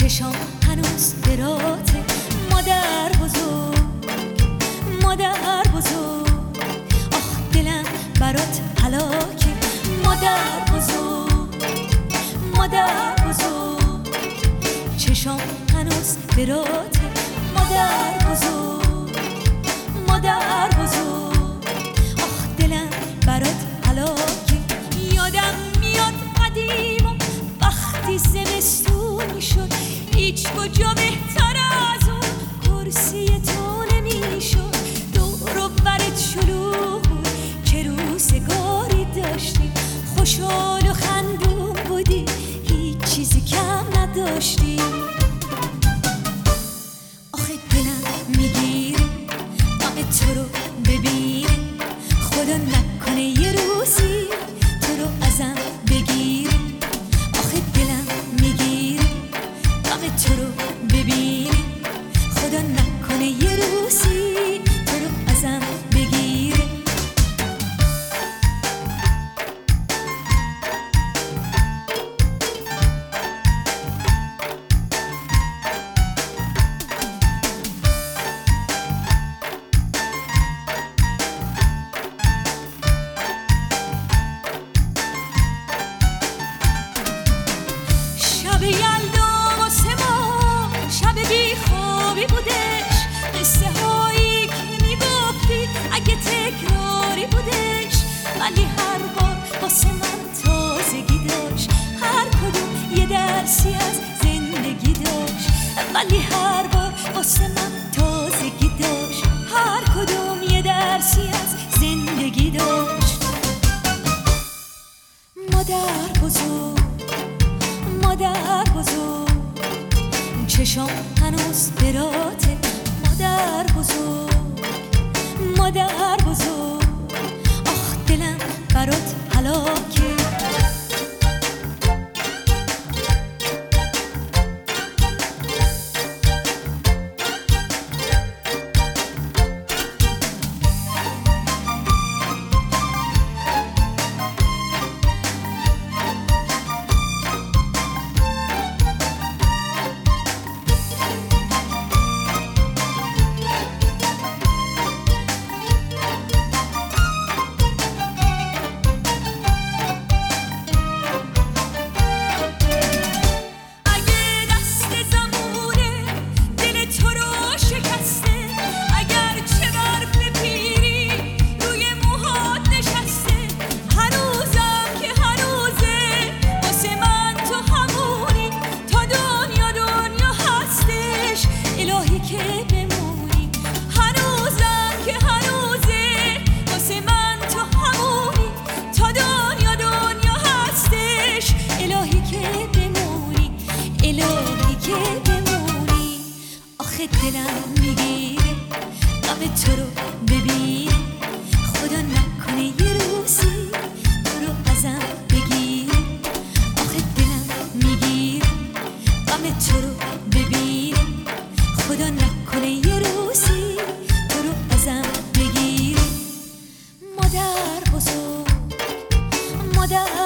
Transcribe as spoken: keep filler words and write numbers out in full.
چشام هنوز براته مادر بزرگ، مادر بزرگ. آخ دلم برات هلاکه مادر بزرگ، مادر بزرگ. چشام هنوز براته مادر بزرگ، مادر بزرگ. آخ دلم برات هلاکه. یادم میاد قدیم و وقتی زمستون شد هیچ کجا بهتر از اون کرسی تو نمیشد. دور و برت شلوغ بود که روزگاری داشتی، خوشحال و خندون بودی، هیچ چیزی کم نداشتی. آخه دلم میگیره غم تو رو ببینه، خدا نکنه یه روزی تو رو ازم بگیره. آخه دلم میگیره غم تو رو ببینه، خدا نکنه یه روزی تو رو ازم بگیره. شب یلدا واسه ما شب بی خوابی بودش، قصه هایی که میگفتی اگه تکراری بودش، ولی هر بار واسه من تازگی داشت، هر کدوم یه درسی از زندگی داشت، ولی هر بار واسه من تازگی داشت، هر کدوم یه درسی از زندگی داشت. مادر بزرگ، مادر بزرگ. چشام هنوز براته مادر بزرگ، مادر بزرگ. آخ دلم برات هلاکه. دلم میگیره غم تو رو ببینه، خدا نکنه یه روزی تو رو ازم بگیره. آخه دلم میگیره غم تو رو ببینه، خدا نکنه یه روزی تو رو ازم بگیره. مادر بزرگ، مادر